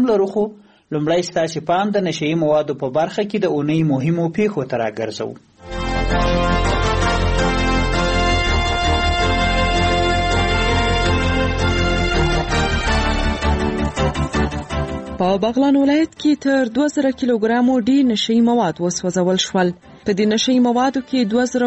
لرو، خو لومړی ستاسې پام د نشهیي موادو په برخه کې د اونۍ مهمو پیښو ته راګرځو. په بغلان ولایت کې تر 2000 کیلوګرامو ډیر نشهیي مواد وسوځول شول. په دې نشهیي موادو کې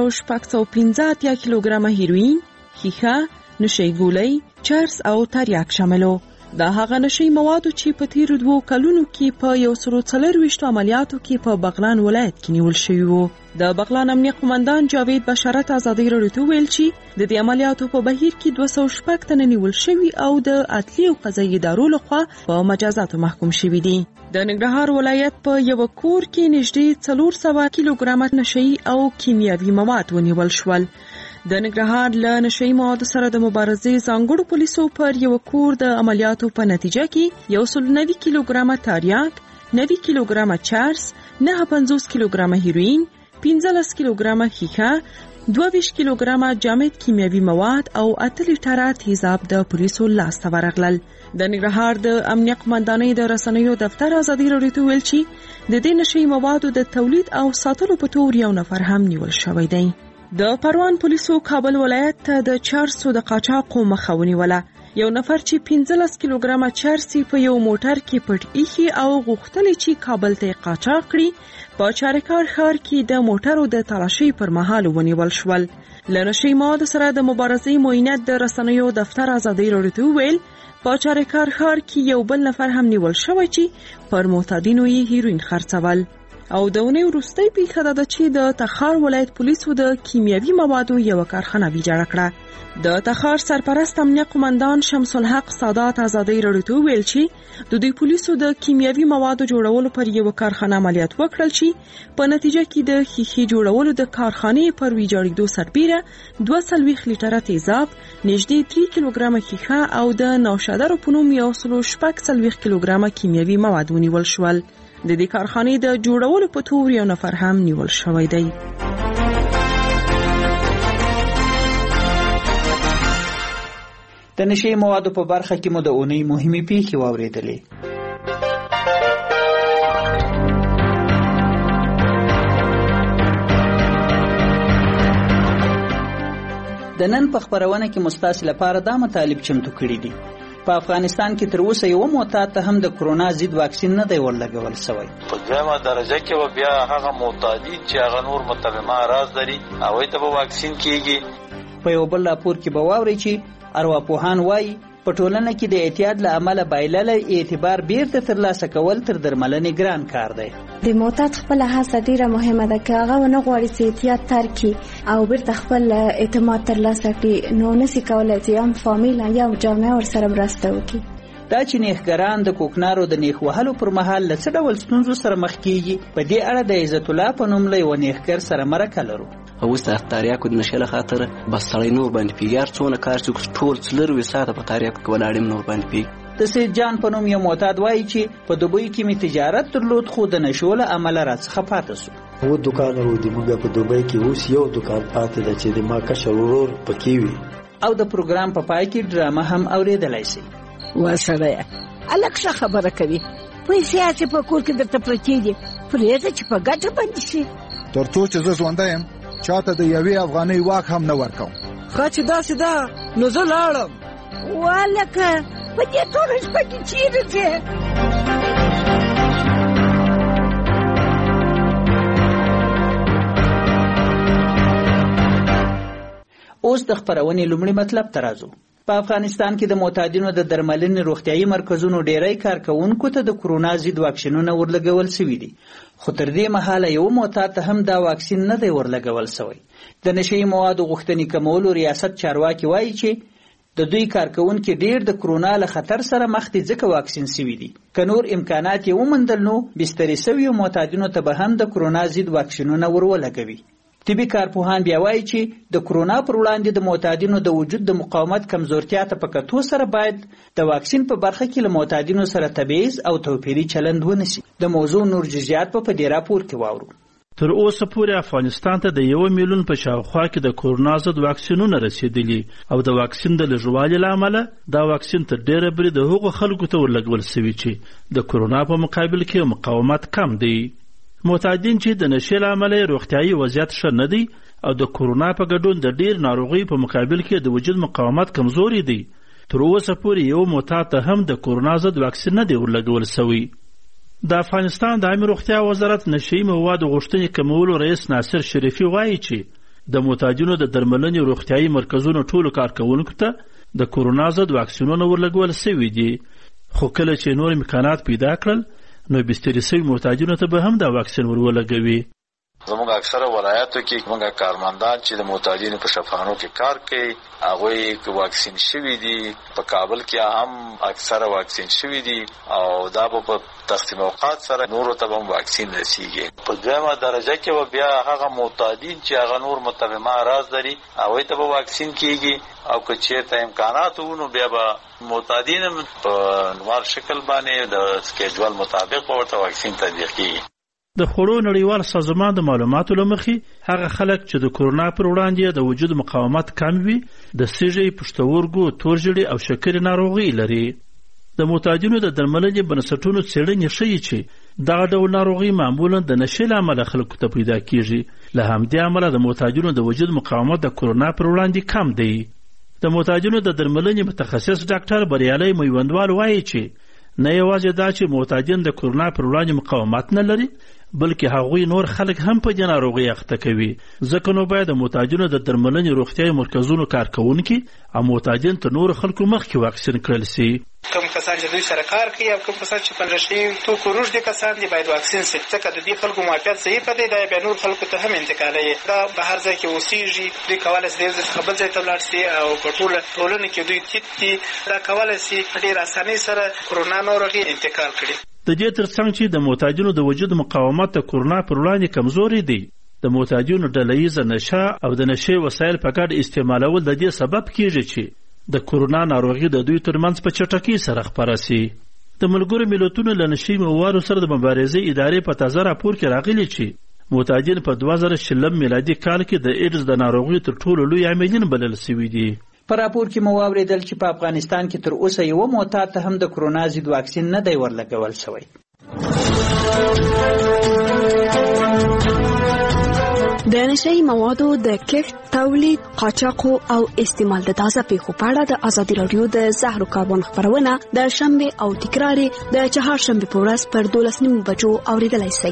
2615 کیلوګرامه هیروین، ښیښه، نشهیي ګولۍ، چرس او تریاک شاملو. دا هغه نشهیي موادو چې په تیرو 2 کلونو کې په 124 عملیاتو کې په بغلان ولایت کې نیول شوي وو. د بغلان امنیه قومندان جاوید بشارت ازادي راډیو ته ویل چې د دې عملیاتو په بهیر کې 206 تنه نیول شوي او د عدلي او قضایي ادارو لخوا په مجازاتو محکوم شوي دي. د ننګرهار ولایت په یو کور کې نږدې 400 کیلوګرامه نشهیي او کیمیاوي مواد ونیول شول. د ننګرهار له نشهیي موادو سره د مبارزې ځانګړو پولیسو پر یو کور د عملیاتو په نتیجه کې 190 کیلوګرامه تریاک، 90 کیلوګرامه چرس، 59 کیلوګرامه هیروین، 15 کیلوګرامه ښیښه، 22 کیلوګرامه جامد کیمیاوي مواد او 8 لیټره تیزاب د پولیسو لاسته ورغلل. د ننګرهار د امنیه قومندانۍ د رسنیو دفتر ازادي راډیو ته ویل چې د دې نشهیي موادو د تولید او ساتلو په تور یو نفر هم نیول شوی دی. د پروان پولیسو کابل ولایت ته د چرسو د قاچاقو مخه ونیوله. یو نفر چې 15 کیلوګرامه چرس په یو موټر کې پټ ایښي او غوښتل چې کابل ته قاچاق کړي، په چارکار ښار کې د موټرو د تلاشۍ پر مهال ونیول شول. له نشهیي موادو سره د مبارزې معاینت د رسنیو دفتر ازادي راډیو ته ویل په چارکار ښار کې یو بل نفر هم نیول شوی چې پر معتادینو یې هیروین خرڅول. او د اونۍ وروستۍ پیښه ده چې د تخار ولایت پولیسو د کیمیاوي موادو یو کارخانه ویجاړه کړه. د تخار سرپرست امنیه قومندان شمس الحق سادات ازادي راډیو ته ویل چې د دوی پولیسو د کیمیاوي موادو جوړولو پر یو کارخانه عملیات وکړل چې په نتیجه کې د ښیښې جوړولو د کارخانې پر ویجاړېدو سربیره 240 لیټره تیزاب، نږدې 3 کیلوګرامه ښیښه او د نوشادر په نوم 140 کیلوګرامه کیمیاوي مواد ونیول شول. د دې کارخانې د جوړولو په تور یو نفر هم نیول شوی دی. د نشهیي موادو په برخه کې مو د اونۍ مهمې پیښې واورېدلې. د نن په خبرونه کې مو ستاسو لپاره دا مطالب چمتو کړي دي. په افغانستان کې تر اوسه یو معتاد ته هم د کرونا ضد واکسین نه دی ورلګول شوی. په دویمه درجه کې بیا هغه معتادین چې هغه نور متلمه راز لري هغوی ته به واکسین کیږي. په یو بل راپور کې به واورئ چې ارواپوهان وایي په ټولنه کې د اعتیاد له امله بایلله اعتبار بیرته ترلاسه کول تر درملنې ګران کار دی. د معتاد خپل هڅه ډیره مهمه ده که هغه ونه غواړي چې اعتیاد ترک کړي او بیرته خپل اعتماد ترلاسه کړي نو نشي کولی چې هم فامیل یا جامعه ورسره مرسته وکړي. دا چې نیخګران د کوکنارو د نیخ وهلو پر مهال له څه ډول ستونزو سره مخ کیږي، په دې اړه د عزت الله په نوم له یو نیخګر سره مرکه لرو. اوس د تاریاکو د نشه له خاطر بس سړی نور باندې پیږي، هر څونه کار چې ټول 4 ساعته په تاریاکو کې ولاړ نور باندې پیږي. د سید جان په نوم یو معتاد وایي چې په دوبۍ کې می تجارت درلود خو د نشو له امله راڅخه پاتې شو. و دکان ورو دی موږ په دوبۍ کې اوس یو دکان پاتې ده چې د ما کشر ورور پکې وي. او د پروګرام په پای کې ډرامه هم اوریدلای شي. واسره الک څه خبره کوي؟ پیسې چې په کور کې درته پرتې دي پرېږده چې په ګټه باندې شي. ترڅو چې زه ژوندی یم چاته د یوې افغانۍ واک هم نه ورکوم. ښه چې داسې ده نو زه لاړم. والکه په دې ټوله شپه کې چیرې ځې؟ اوس د خبرونې لومړی مطلب ته راځو. په افغانستان کې د معتادینو د درملنې روغتیايي مرکزونو ډیری کارکونکو ته د کرونا ضد واکسینونه ورلګول شوي دي، خو تر دې مهاله یو معتاد ته هم دا واکسین نه دی ورلګول شوی. د نشهیي موادو غوښتنې کمولو ریاست چارواکي وایي چې د دوی کارکونکي ډیر د کرونا له خطر سره مخ دي ځکه واکسین شوي دي. که نور امکانات یې وموندل نو بسترې شویو معتادینو ته به هم د کرونا ضد واکسینونه ورولګوي. طبي کارپوهان بیا وایي چې د کرونا پر وړاندې د معتادینو د وجود د مقاومت کمزورتیا ته په کتو سره باید د واکسین په برخه کې له معتادینو سره تبعیض او توپیري چلند ونشي. د موضوع نور جزئیات په دې راپور کې واورو. تر اوسه پورې افغانستان ته د 1 میلیون په شاوخوا کې د کورونا ضد واکسینونه رسیدلي او د واکسین د لږوالي له امله دا واکسین تر ډیره بري د هغو خلکو ته ورلګول سوي چې د کورونا په مقابل کې مقاومت کم دی. معتادین چې د نشې له امله روغتیایي وضعیت ښه نه دی او د کورونا په ګډون د ډیر ناروغۍ په مقابل کې د وجود مقاومت کمزوري دی، تر اوسه پورې یو معتاد ته هم د کورونا ضد واکسین نه دی ورلګول سوی. د افغانستان د عامه روغتیا وزارت نشهیي موادو غوښتنې کمولو رئیس ناصر شریفي وایي چې د معتادینو د درملنې روغتیایي مرکزونو ټولو کارکوونکو ته د کورونا ضد واکسینونه ورلګول سوي دي، خو کله چې نور امکانات پیدا کړل نو بستري سوي معتادینو ته به هم دا واکسین ورولګوي. زموږ اکثره ولایاتو کې موږ کارمندان چې د معتادینو په شفاخانو کې کار کوي هغوی واکسین شوي دي، په کابل کې هم اکثره واکسین شوي دي او دا به په تقسیم اوقات سره نورو ته هم واکسین رسیږي. په دویمه درجه کې به بیا هغه معتادین چې هغه نور متمم اعراض لري هغوی ته به واکسین کیږي او که چېرته امکانات وو نو بیا به معتادین په نوار شکل باندې د سکیجول مطابق به ورته واکسین تطبیق کیږي. د خوړو نړیوال سازمان د معلوماتو له مخې هغه خلک چې د کورونا پر وړاندې د وجود مقاومت کم وي د سږي، پښتورګو، تورژیړي او شکرې ناروغۍ لري. د معتادینو د درملنې بنسټونو څېړنې ښیي چې دغه ډول ناروغۍ معمولا د نشې له امله خلکو ته پیدا کیږي. له همدې امله د معتادینو د وجود مقاومت د کورونا پر وړاندې کم دی. د معتادینو د درملنې متخصص ډاکټر بریالي میوندوال وایي چې نه یوازې دا چې معتادین د کورونا پر وړاندې مقاومت نه لري بلکې هغوی نور خلک هم په دې ناروغۍ اخته کوي، ځکه نو باید د معتادینو د درملنې روغتیایي مرکزونو کارکوونکي او معتادین تر نورو خلکو مخکې واکسین کړل سي. کوم کسان چې دوی سره کار کوي او کوم کسان چې په نشهیي توکو روږدي کسان دي باید واکسین سي، ځکه د دې خلکو معافیت ضعیفه دی، دا بیا نور خلکو ته هم انتقالوي. دا په هر ځای کې اوسېږي، دوی کولی شي د یو ځای څخه بل ځای ته ولاړ سي او په ټوله ټولنه کې دوی تیت دي، دا کولی شي په ډېر اسانۍ سره کورونا ناروغي انتقال کړي. د دې ترڅنګ چې د معتادینو د وجود مقاومت د کورونا پر وړاندې کمزوري دی، د معتادینو ډلهییزه نشه او د نشې وسایل په ګډ استعمالول د دې سبب کیږي چې د کورونا ناروغي د دوی ترمنځ په چټکۍ سره خپره سي. د ملګرو ملتونو له نشهیي موادو سره د مبارزې ادارې په تازه راپور کې راغلي چې معتادین په 2020 میلادي کال کې د ایډز د ناروغۍ تر ټولو لوی عاملین بلل سوي دي. په راپور کې مو واورېدل چې په افغانستان کې تر اوسه یو معتاد ته هم د کورونا ضد واکسین نه دی ورلګول شوی. د نشهیي موادو د کښت، تولید، قاچاق او استعمال د تازه پیښو په اړه د ازادي راډیو د زهرو کاربن خپرونه د شنبه او تکرار د چهارشنبه په ورځ پر 12:30 بجو اوریدلای شئ.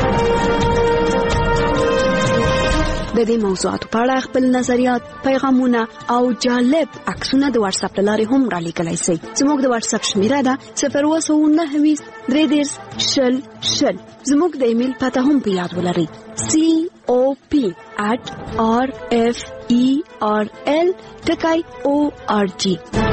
د دې موضوعاتو په اړه خپل نظریات، پیغامونه او جالب عکسونه د واتس اپ لارې هم را لیږلی شئ. زموږ د واتس اپ شمیره ده 029 310 زموږ د ایمیل پته هم په یاد ولرئ cop@referl.org.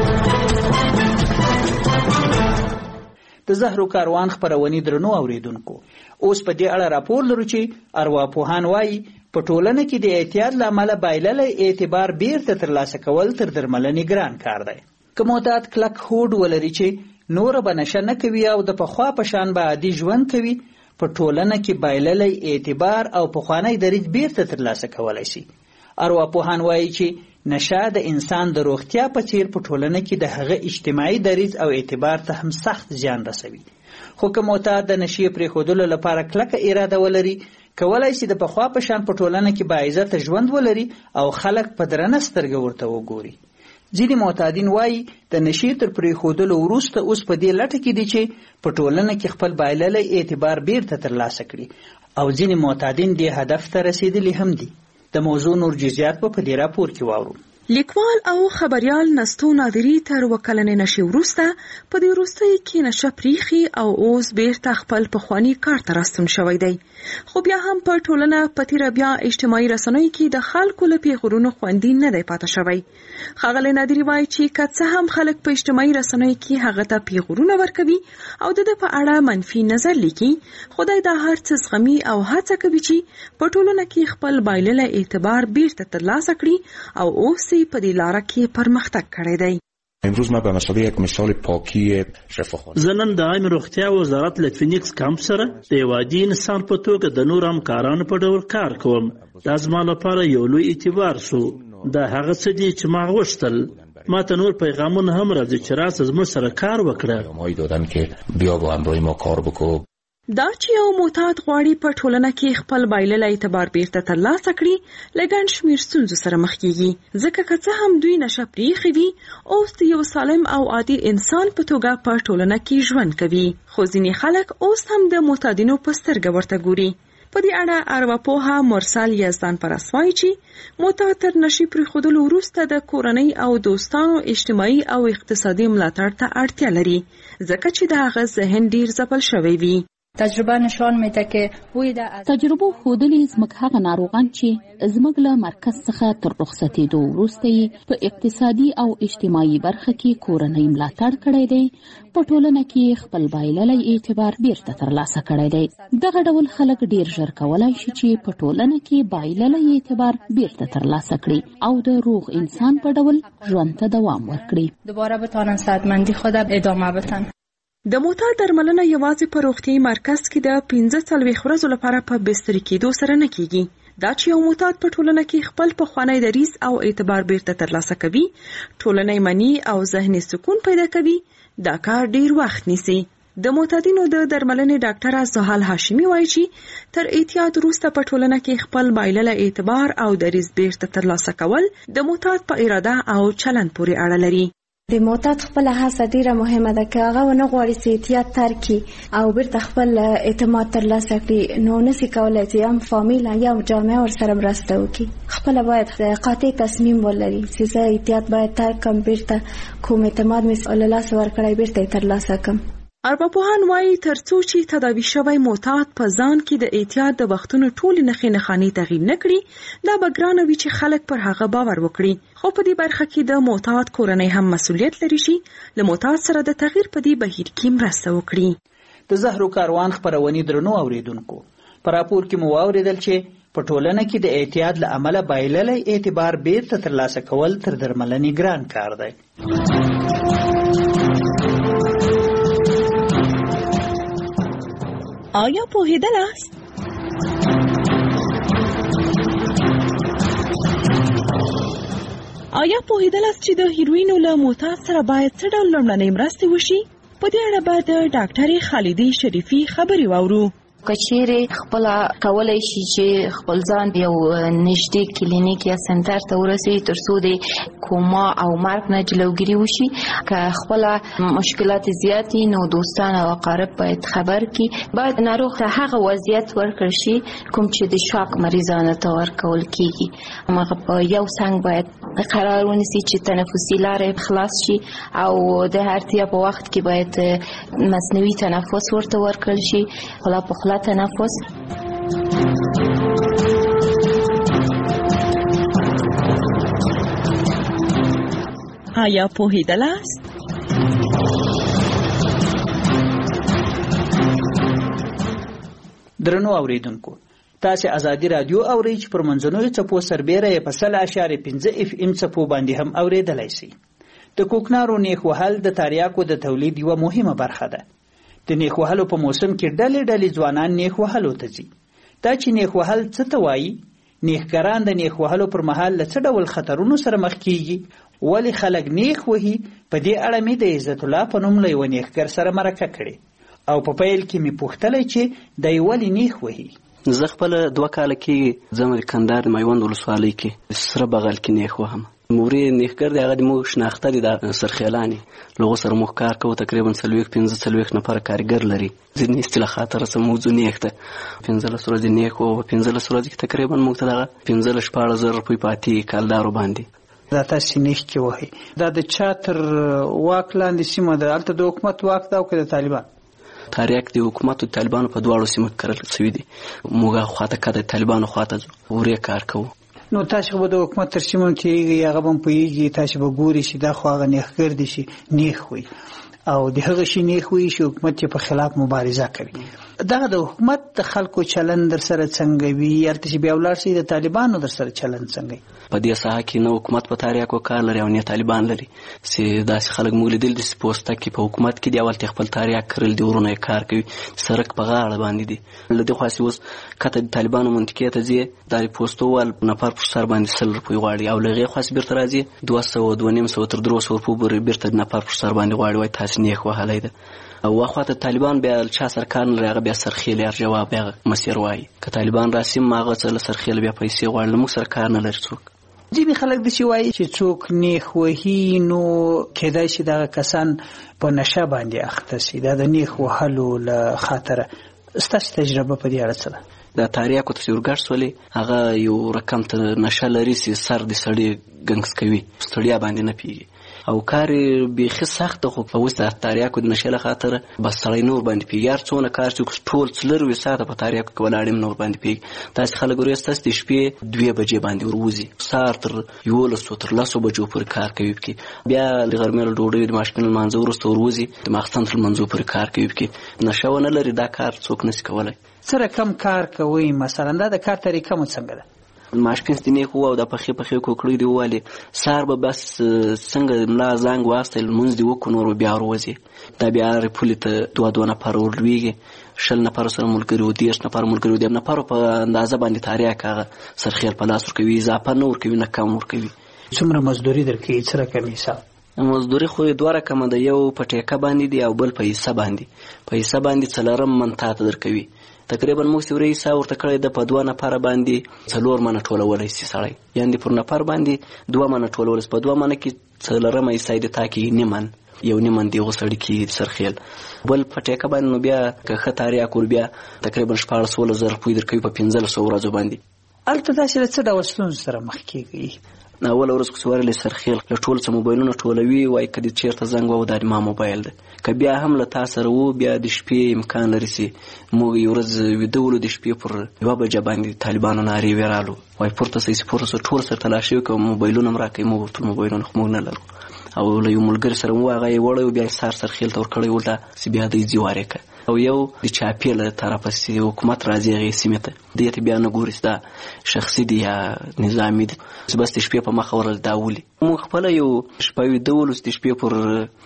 د زهرو کاروان خپرونې درنو اوریدونکو، اوس په دې اړه راپور لرو چې ارواپوهان وایي په ټولنه کې د احتیاط له امله بایللی اعتبار بیرته ترلاسه کول تر درملنې ګران کار دی. که معتاد کلک هوډ ولري چې نوره به نشه نه کوي او د پخوا په شان به عادي ژوند کوي، په ټولنه کې بایللی اعتبار او پخوانی دریځ بیرته ترلاسه کولی شي. ارواپوهان وایي چې نشه د انسان د روغتیا په څیر په ټولنه کې د هغه اجتماعي دریځ او اعتبار ته هم سخت زیان رسوي. خو که معتاد د نشې پرېښودلو لپاره کلکه اراده ولري، کولای شي د پخوا په شان په ټولنه کې باعزته ژوند ولري او خلک په درنه سترګه ورته وګوري. ځینې معتادین وایي د نشې تر پرېښودلو وروسته اوس په دې لټه کې دي چې په ټولنه کې خپل بایللی اعتبار بیرته ترلاسه کړي او ځینې معتادین دې هدف ته رسیدلي هم دي. د موضوع نور جزئیات په دې راپور کې واورو. لیکوال او خبریال نستو نادری تر وکلنې نشي وروسته په دې وروستیو کې نشه پریخي او اوس بیرته خپل پخوانی کار ته راستون شوی دی. خو بیا هم په ټولنه په تیره بیا اجتماعي رسنیو کې د خلکو له پیغورونو خوندي نه دی پاتې شوی. ښاغلی نادری وایي چې که څه هم خلک په اجتماعي رسنیو کې هغه ته پیغورونه ورکوي او د ده په اړه منفي نظر لیکي، خدای دا هر څه زغمي او هڅه کوي چې په ټولنه کې خپل بایللی اعتبار بیرته ترلاسه کړي او اوس په دې لاره کې پرمختګ کړی دی. امروز ما به مسابقه یک مثال پاکی شفاخانه زنن د عامه روغتیا وزارت له فینیکس کمپ سره د یو عادي انسان په توګه د نور همکارانو په ډول کار کوم. دا زما لپاره یو لوی اعتبار شو. دا هغه څه دي چې ما غوښتل. ما ته نور پیغامونه هم راځي چې راسه زموږ سره کار وکړه. ما دادن که بیا با همراه ما کار بکو. دا چې یو معتاد غواړي په ټولنه کې خپل بایللی اعتبار بیرته ترلاسه کړي له ګڼ شمېر ستونزو سره مخ کېږي، ځکه که څه هم دوی نشه پرېښې وي اوس د یو سالم او عادي انسان په توګه په ټولنه کې ژوند کوي، خو ځینې خلک اوس هم د معتادینو په سترګه ورته ګوري. په دې اړه ارواپوهه مرسل یزدان پرست وایي چې معتاد تر نشي پرېښودلو وروسته د کورنۍ او دوستانو اجتماعي او اقتصادي ملاتړ ته اړتیا لري، ځکه چې د هغه ذهن ډیر ځپل شوی وي. تجربه نشان میده که تجربه خودلی زموږ هغه ناروغان چې زموږ له مرکز څخه تر رخصتېدو وروسته په اقتصادي او اجتماعي برخه کې کورنۍ ملاتړ کړی دی، په ټولنه کې خپل بایللی اعتبار بیرته ترلاسه کړی دی. دغه ډول خلک ډیر ژر کولای شي چې په ټولنه کې بایللی اعتبار بیرته ترلاسه کړي او د روغ انسان په ډول ژوند ته دوام ورکړي. دوباره بتوانن صحتمندی خود ادامه بدن. د معتاد درملنه یوازې په روغتیايي مرکز کې د 45 ورځو لپاره په بستري کېدو سره نه کېږي. دا چې یو معتاد په ټولنه کې خپل پخوانی دریځ او اعتبار بیرته ترلاسه کوي، ټولنه یې مني او ذهني سکون پیدا کوي، دا کار ډیر وخت نیسي. د معتادینو د درملنې ډاکټره زحال هاشمي وایي چې تر اعتیاد وروسته په ټولنه کې خپل بایللی اعتبار او دریځ بیرته ترلاسه کول د معتاد په اراده او چلند پورې اړه لري. د معتاد خپل هڅه ډیره مهمه ده که هغه ونه غواړي چې احتیاط ترکي او بیرته خپل اعتماد ترلاسه کړي، نو نشي کولی چې هم فامیل یا جامعه ورسره مرسته وکړي. خپل باید قاطع تصمیم ولري چې زه احتیاط باید ترک کړم، بیرته کوم اعتماد مې له لاسه ورکړی بیرته ترلاسه کړم. ارواپوهان وایي ترڅو چې تداوي شوی معتاد په ځان کې د احتیاط د وختونو ټولې نښې نښانې تغییر نه کړي، دا به ګرانه وي چې خلک پر هغه باور وکړي. خو په دې برخه کې د معتاد کورنۍ هم مسؤلیت لري چې له معتاد سره د تغییر په دې بهیر کې مرسته وکړي. د زهرو کاروان خپرونې درنو اوریدونکو، په راپور کې مو واوریدل چې په ټولنه کې د احتیاط له امله بایللی اعتبار بیرته ترلاسه کول تر درملنې ګران کار دی. آیا پوهیدلاست؟ آیا پوهیدلاست چې د هیروینو له معتاد سره باید څه ډول لومړنۍ مرستې وشي؟ په دې اړه به د ډاکټرې خالدې شریفي خبرې واورو. کچېرې خپل کولای شي چې خپل ځان یو نږدې کلینیک یا سنټر ته ورسوي ترڅو د کوما او مرګ نه جلوګیري وشي. که خپل مشکلات زیاتې نو دوستان او اقارب باید خبر کړي. باید ناروغ ته هغه وضعیت ورکړل شي کوم چې د شاک مریضانو ته ورکول کیږي. هغه په یو څنګ باید قرار ونیسي چې تنفسي لارې خلاص شي او د اړتیا په وخت کې باید مصنوعي تنفس ورته ورکړل شي. خلا په خلا تنفس. آیا پوهیدلاست؟ درنو اوریدونکو، تاسو ازادي رادیو اورئ چې پر منځنوي څپو سربېره یې په 100.5 FM څپو باندې هم اوریدلای شئ. د کوکنارو نیخ وهل د تریاکو د تولید یوه مهمه برخه ده. د نیخ وهلو په موسم کې ډلې ځوانان نیخ وهلو ته ځي. دا چې نیخ وهل څه ته وایي، نیخګران د نیخ وهلو پر مهال له څه ډول خطرونو سره مخ کیږي، ولې خلک نیخ وهي، په دې اړه مې د عزت الله په نوم له یوه نیخګر سره مرکه کړې او په پیل کې مې پوښتلی چې دی ولې نیخ وهي. زه خپل 2 کاله کې زه د کندهار میوند ولسوالۍ کې سره بغل کې نیخ وهم. موري نیخګر دی، هغه د موږ شناخته دي د سرخیلاني لغو سره موږ کار کوو. تقریبا 45 نفر کارګر لري. ځینې اصطلاح خاطر سره موضوع نیخ ده 15 ورځې نیخ او 15 ورځې کې تقریبا موږ ته دغه 15-16 روپۍ پاتې کالدارو باندې. دا تاسو نیخ کې وایي، دا د چا تر واک لاندې سیمه ده؟ هلته د حکومت واک ده او که د طالبان؟ تاریخ د حکومت او طالبانو په دواړو سیمو کې کرل شوي دي. موږ خواته کده طالبانو خواته ورې کار کوو. نو تاسو به د حکومت تر سیمون تیریږي، هغه به پوهیږي، تاسو به ګوري چې دا خو هغه نیخګر دي چې نیخ وي. او د هغه شي نیخ وي چې حکومت په خلاف مبارزه کوي. دغه د حکومت د خلکو چلند در سره څنګه وي ارته چې بیا ولاړ شي د طالبانو در سره چلند څنګه په دې ساحه کې نو حکومت په تاریاکو کار لري او نه طالبان لري چې داسې خلک موږ لیدل د پوسټه کې په حکومت کې دی اول خپل تاریاک کړل دی ورونه کار کوي سرک په غاړه باندې دي لدې خاصي اوس کته د طالبانو منطقې ته ځي د پوسټو ول نفر پر سر باندې سل روپۍ غواړي او لغه خاص بیرته راځي 200 250 تر 300 روپۍ بیرته نفر پر سر باندې غواړي وای تاسو نه خو حالای ده او واخواته طالبان بیا چا سرکار نه راغی بیا سرخیل یې جواب بیا مسیر وای که طالبان راسي ماغه څل سرخیل بیا پیسې غواړي موږ سرکار نه لري څوک ځینې خلک د شي وایي چې څوک نیخ وهي نو کېدای شي دغه کسان په نشه باندې اخته شي دا د نیخ وهلو له خاطره. ستاسو تجربه په دې اړه څه ده؟ د تاریاکو ته ورګړ سولې هغه یو رقم ته نشه لري چې سر د سړی ګنګس کوي ستړیا باندې نه پیږي او کار بیخي سخت خو په وسه تاریاکو د نشه له خاطره بس سړی نور باندې پیګار څونه کار چې ټول څلور ساعته په تاریاکو کې ولاړم نور باندې پیګ تاسو خلک ورې تاسو د شپې 2 بجې باندې وروزي سار تر 11 تر 10 بجو پر کار کوي کې بیا د غرمې ډوډۍ د ماشپن منځ ورسته وروزي د ماخستان تر منځ پر کار کوي کې نشه ونه لري دا کار څوک نشي کولای. سره کم کار کوي مثلا دا د کار طریقه مو څنګه ده؟ ماشپین ستنی خو او د پخې کوکړې دی والی سار به بس څنګه ملا زنګ واسطه مونږ دی وکونو بیا وروزي دا بیا ریپولیت 2 نفر ورلويږي شل نفر سره ملګری و 10 نفر ملګری د نفر په اندازه باندې تاریخ هغه سرخیل په لاس ورکوي اضافه نه ورکوي نه کم ورکوي. څومره مزدوري درکې سره کمی حساب مزدوري خو دوه رقم ده یو په ټیکه باندې دی او بل په حساب باندې څلورم منته درکوي تقریبا موږ سوري حساب ورته کړی د په 2 نفر باندې 4 منه ټولولای شي سړی یعنی پر نفر باندې 2 منه ټولول په 2 منه کې څلورم حساب د تاکي نیمن یو نیمن دی غوسړی کې سرخیل بل پټیکه باندې نو بیا که خطاریا کول بیا تقریبا 14,000 روپۍ درکوي په 1500 ورځو باندې. البته دا چې څه ډول ستونزې سره مخ کیږي؟ اول ورځ خو سوارل سرخیل له ټول څه موبایلونه ټولوي وای کدي چیرته زنګ وو د ما موبایل ده ک بیا هم له تاسو وو بیا د شپې امکان لري سي موږ یو ورځ ویډیو د شپې پر یو بجې باندې طالبانو ناری ورالو وای پورته سي پورته ټول سره تلاشي کوم موبایلونه مراکې موږ ټول موبایلونه خو نه لرو او له یو ملګری سره مو هغه وړو بیا سرخیل تور کړی ولته سی بیا د زیواره ک او یو د چاپیل طرفه سي حکومت راځي غي سیمته دې بیا نه ګوري دا شخصي دی یا نظامی دی بس د شپې په مخ ورل داولي مو خپل یو شپوي دولس د شپې پر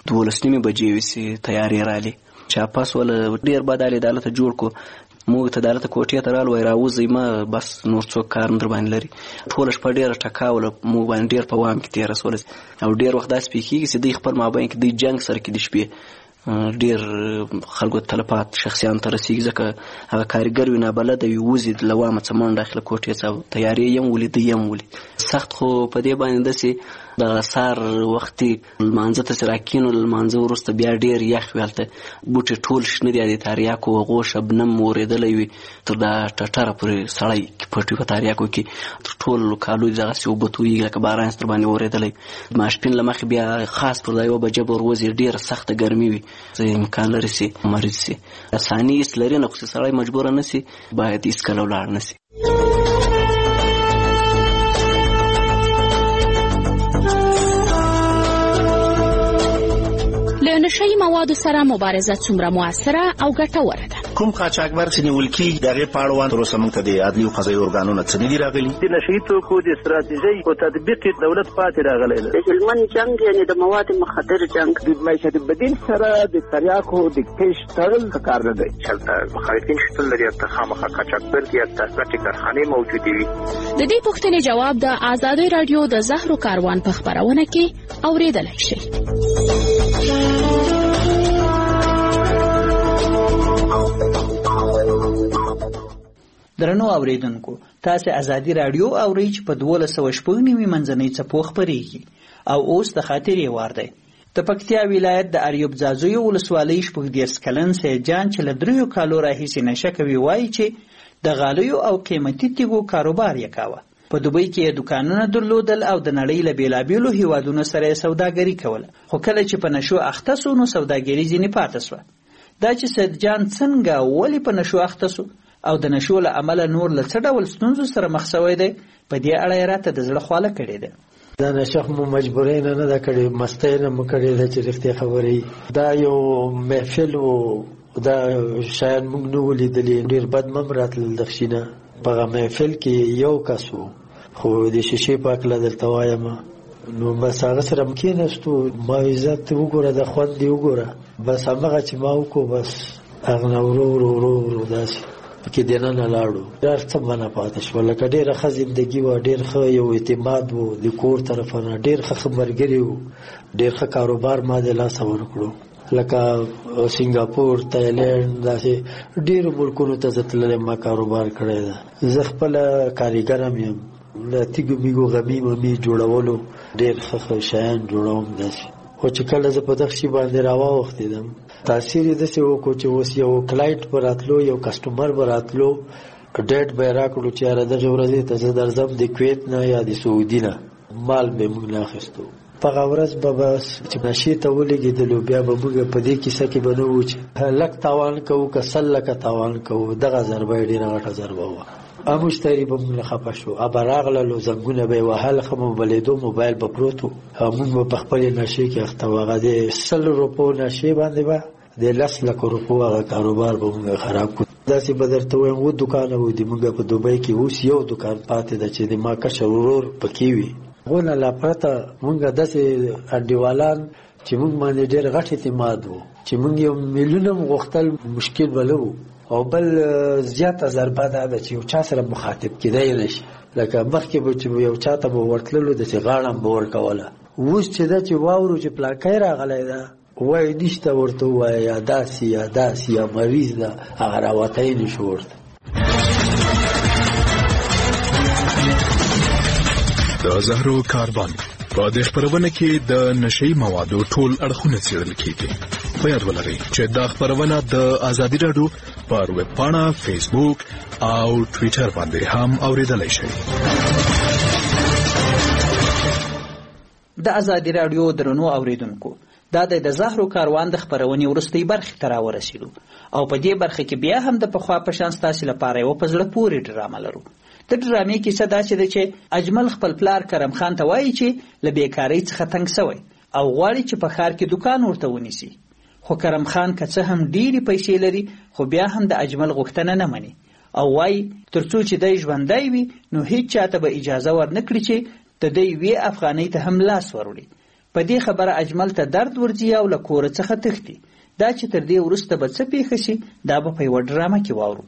12 بجې وسی تیاری رالی چاپاس ول ډیر بداله دالته جوړ کو مو ته دالته کوټه ته رال وای راوځي ما بس نور څوک کار نه باندې لري ټول شپه ډیر ټکاول مو باندې ډیر په وام کې تیر رسول او ډیر وخت داس پیکي چې د خپل مابین کې د جنگ سره کې د شپې ډیر خلکو تلفات شخصیان تر رسیږي ځکه هغه کارګر وینا بلد وي وزي د لوامه څمن داخله کوټه څو تیاری یم ولې سخت خو په دې باندې دسي د سار وختي مانځه ته راکینو مانځه ورسته بیا ډیر یخ ویلته بوټي ټول شنه دي د تاریاکو غوښه بنم موریدلې وي تر دا ټټره پرې سړی پټي په تاریاکو کې ټول کالو دغه سی وبتوي لکه باران ستر باندې اوریدلې ماشپین لمخ بیا خاص پر دایو بجبر وزیر ډیر سخت ګرمي وي زه امکان لري سي مریض سي اساني اسلري نه خو سړی مجبور نه سي باید هیڅ کله ولاړ نه سي. له نشي موادو سره مبارزه څومره موثره او ګټوره ده؟ کوم قاچاقبر چې نیول کېږي دغه پاړوان تر اوسه موږ ته د عدلي او قضایي ارګانونو څخه نه دي راغلي. د نشي توکو د استراتیژۍ او تطبیق دولت پاتې راغلی دی. د هلمند جنگ یعنی د مواد مخدر جنگ د معیشت بدیل سره د تریاکو د کیش تړل کار نه دی. چلته مخالفین شتون لري ته خامخا قاچاقبر کې تاسو کارخانه موجودې وي. د دې پوښتنې جواب د آزادۍ رادیو د زهرو کاروان په خبرونه کې اوریدل شي. درنو اوریدونکو تاسو ازادي رادیو اورئ چې په 1290 منځنۍ څپو خبرېږي او اوس د خاطرې وار دی. د پکتیا ولایت د اریوب ځاځوی ولسوالۍ شپږ کلن سیجان چې له 3 کالو راهیسې نشه کوي وایي چې د غالیو او قیمتي تیږو کاروبار یې کاوه. په دوبۍ کې دکانونه درلودل او د نړۍ له بیلابیلو هیوادونو سره سوداګري کوله خو کله چې په نشو اخته سو نو سوداګري ځینې پاتې سوه. دا چې سیجان څنګه ولې په نشو اخته سو او د نشو له عمله نور له څه ډول ستونزو سره مخ شوی دی په دې اړه یې راته د زړه خواله کړې ده. دا نشه مو مجبورې نه ده کړې، مستۍ نه مو کړې ده چې رښتیا خبرې. دا یو محفل و، دا شاید موږ نه ولیدلې، ډېر بد مم راتلل دخشینه. په هغه محفل کې یو کس و، خو د شیشې په هکله درته وایم، نو بس هغه سره م کېناستو، ما عزت وګوره، د خوند دې وګوره. بس همغه چې ما وکړو، بس هغه نه ورو ورو ورو ورو داسې پکې دننه لاړو. ډېر څه منه پاتې شوه، لکه ډېره ښه زندګي وه، ډېر ښه یو اعتماد و د کور طرفه نه، ډېر ښه ملګري وو، ډېر ښه کاروبار ما د لاسه ورکړو، لکه سنگاپور، تایلند، داسې ډېرو ملکونو ته زه تللی ما کاروبار کړی ده. زه خپله کارګرم یم، له تیږو میږو غمي ممي جوړولو ډېر ښه شیان جوړوم داسې. خو چې کله زه په دغه شي باندې راواوښتېدم، تاثیر یې داسې وکړو چې اوس یو کلاینټ به راتلو، یو کسټمر به راتلو، ډیټ به یې راکړو چې یاره دغې ورځې ته زه درځم د کویت نه یا د سعودي نه، مال به یې موږ نه اخیستو. په هغه ورځ به بس چې نشې ته ولګېدلو، بیا به موږ په دې کیسه کې به نه وو چې لک تاوان کوو که 100 لکه تاوان کوو. دغه ضربه یې ډېره غټه ضربه وه. مشتری به موږ نه خفه شو، ابه راغللو، زنګونه به یې وهل، ښه موبایلېدو، موبایل به پروت و، موږ به په خپلې نشې کې اخته وو. هغه د 100 روپو نشې باندې به د 10 لکه روپو هغه کاروبار به موږ خراب کړو. داسې به درته وایم 2 دوکانه وو د موږ په دوبۍ کې، اوس یو دوکان پاتې ده چې د ما کشر ورور پکې وي. غونه لا پرته موږ داسې انډیوالان چې موږ باندې ډېر غټ اعتماد و چې موږ یو میلیون هم غوښتل مشکل به نه و. او بل زیاته ضربه دا ده چې یو چا سره مخاطب کېدی نه شي، لکه مخکې به چې یو چا ته به ورتللو داسې غاړه به ورکوله. اوس چې ده چې واورو چې پلاکۍ راغلی ده، وایي نشته، ورته ووایه یا داسې یا داسې یا مریض ده، هغه راوتی نه شو ورته. د زهرو کاروان په دې خپرونه کې د نشي موادو ټول اړخونه څېړل کېږي. په یاد ولرئ چې دا خپرونه د ازادي راډیو پر ویب پاڼه، فیسبوک او ټویټر باندې هم اوریدلای شئ. د ازادي راډیو درنو اوریدونکو، دا د زهرو کاروان د خپرونې وروستۍ برخې ته راورسېدو، او په دې برخه کې بیا هم د پخوا په شان ستاسې لپاره یوه په زړه پورې ډرامه لرو. د ډرامې کیسه داسې ده چې اجمل خپل پلار کرم خان ته وایي چې له بیکارۍ څخه تنګ سوی او غواړي چې په ښار کې دوکان ورته ونیسي. خو کرم خان که څه هم ډېرې پیسې لري، خو بیا هم د اجمل غوښتنه نه مني او وایي تر څو چې دی ژوندی وي نو هیڅ چاته به اجازه ورنکړي چې د دی 2 افغانۍ ته هم لاس وروړي. په دې خبره اجمل ته درد ورځي او له کوره څخه تښتي. دا چې تر دې وروسته به څه پیښه شي، دا به په یوه ډرامه کې واورو.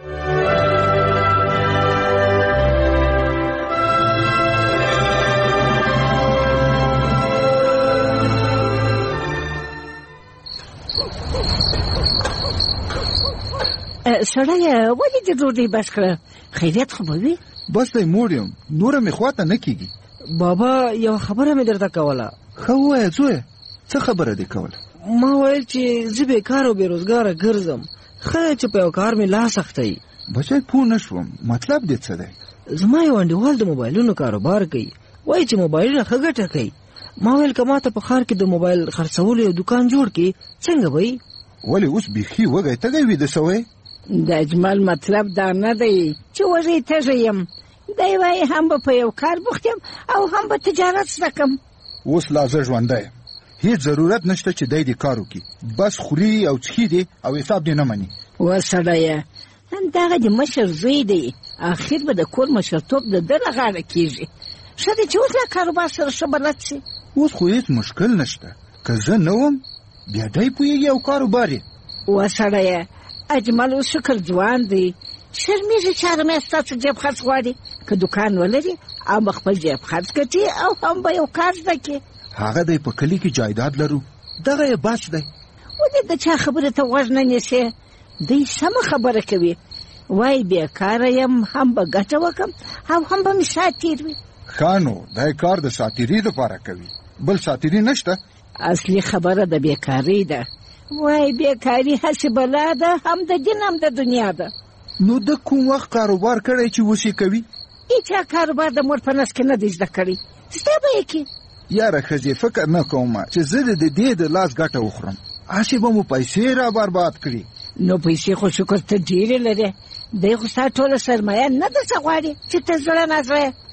سړی ولې د ډوډۍ بس کړه؟ خیریت خو به وي؟ بس دی موړ یم، نوره مې خواته نه کېږي. بابا یو خبره مې درته کوله. ښه ووایه زویه، څه خبره دې کوله؟ ما ویل چې زه بېکار او بېروزګاره ګرځم، ښه چې په یو کار مې لاس اختی. بچی پوه نه شوم، مطلب دې څه دی؟ زما یو انډیوال د موبایلونو کاروبار کوي، وایي چې موبایلونه ښه ګټه کوي. ما ویل که ما ته په ښار کې د موبایل خرڅولو یو دوکان جوړ کړي څنګه به وي؟ ولې اوس بیخي وږی تږی ویده سوی؟ د اجمل مطلب دا نه دی چې وږی تږی یم، دی وایي هم به په یو کار بوخت یم او هم به تجارت زده کړم. اوس لا زه ژوندی یم، هیڅ ضرورت نشته چې دی دې کار وکړي، بس خوري او څښي دي او حساب دې نه مني. وسړیه دغه د مشر زوی دی، اخر به د کور مشرتوب د ده له غاړه کېږي. ښه دی چې اوس له کاروبار سره ښه بلد شي. اوس خو هیڅ مشکل نشته، که زه نه وم بیا دی پوهېږي او کاروبار یې. وسړیه اجمل اوس شکر ځوان دی، شرمېږي چې هره میاشت ستاسو جیب خرڅ غواړي. که دوکان ولري هم به خپل جیب خرڅ ګټي او هم به یو کار زده کړي. هغه دی په کلي کې جایداد لرو، دغه یې بس دی. ولې د چا خبرې ته غوږ نه نیسې؟ دی سمه خبره کوي، وایي بېکاره یم، هم به ګټه وکړم او هم به مې ساعت تېر وي. ښه نو دی کار د ساتیري دپاره کوي، بل ساتیري نشته. اصلي خبره د بېکارۍ ده، وایي بېکاري هسې بلا ده، هم د دین هم د دنیا ده. نو د کوم وخت کاروبار کړی چې اوس یې کوي؟ هېچا کاروبار د مور په نس کې نه دی زده کړی، زده به یې کړي. یاره ښځې فکر نه کوم چې زه د دې د لاس ګټه وخورم، هسې به مو پیسې را برباد کړي. نو پیسې خو شکر ته ډېرې لرې، دی خو ستا ټوله سرمایه نه درڅه غواړي چې ته زړه نازړه یې.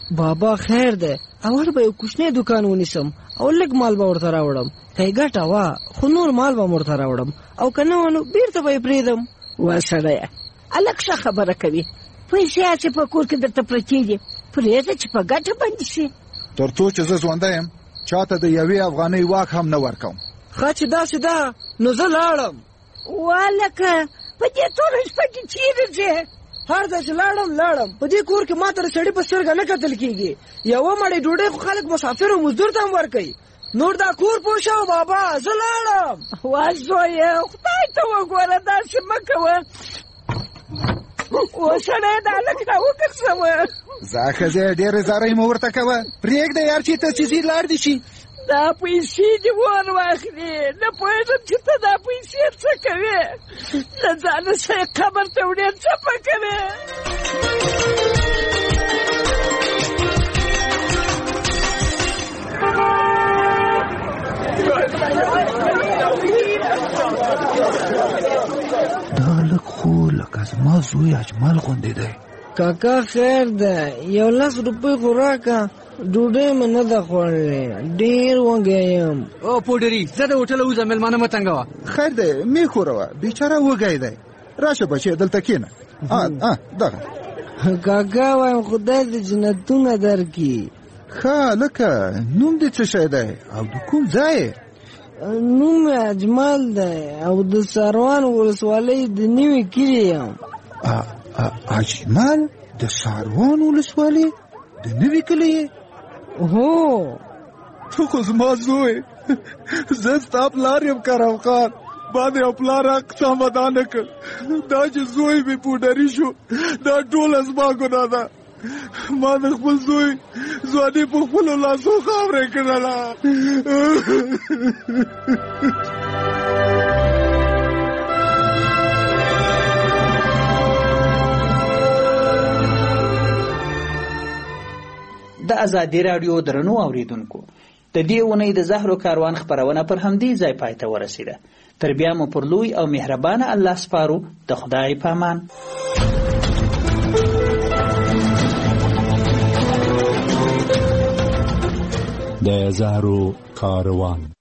بابا خیر ده اول به یو کوچنی دکان ونیسم او لږ مال به ورته راوړم که یې ګټه وه خو نور مال به م ورته راوړم او که نه نو بیرته به یې پرېږدم. وا سړیه هلک ښه خبره کوي. پیسې هسې په کور کې درته پرتې دي، پرېږده چې په ګټه بندي شي. تر څو چې زه ژوندی یم چاته د یوې افغانۍ واک هم نه ورکوم. ښه چې داسې ده نو زه لاړم. والکه په دې ټوله شپه کې چیرې ځې؟ هر ځای چې لاړم په دې کور کې ما ته د سړي په سترګه نه کتل کېږي. یوه مړۍ ډوډۍ خو خلک مسافر او مزدور ته هم ورکوي. نور دا کور پوه شو بابا زه لاړم. وا زویه خدای ته وګوره داسې مه کوه. و سړی دا هلک راوګرځوه. ځه ښځې ډېرې زارۍ مه ورته کوه، پرېږده یار چې ته چې ځي لاړ دې شي. دا پیسې دې ور واخلې، نه پوهېږم چې ته دا پیسې څه کوې. له ځانه سره قبر ته وړې څپه کوې. دا لږ خو لکه زما زوی اجمل غوندې دی. کاکا خیر ده 10 روپۍ خو راکه، ډوډۍ مې نه ده خوړلې، ډېر وږی یم. او پوډري زه د هوټله وځم، مېلمانه مه تنګوه. خیر دی مې خوروه، بیچاره وږی دی. راشه بچی دلته کښېنه. دغه کاکا وایم خدای دې جنتونه درکړي. ښه لکه نوم دې څه شی دی او د کوم ځای؟ نوم مې اجمل دی او د ساروان ولسوالۍ د نوي کلي یم. اجمل د ساروان ولسوالۍ د نوي کلي؟ هو ته خو زما زوی، زه ستا پلار یم کرم خان. ما د یو پلار حق سمه نه کړ، دا چې زوی مې پوډري شو دا ټوله زما ګناه ده. ما د خپل زوی ځواني په خپلو لاسو خاورې کړله. د ازادي راډیو درنو اوریدونکو، د دې اونۍ د زهرو کاروان خپرونه پر همدې ځای پای ته ورسېده. تر بیا مو پر لوی او مهربانه الله سپارو. د خدای په امان. د زهرو کاروان.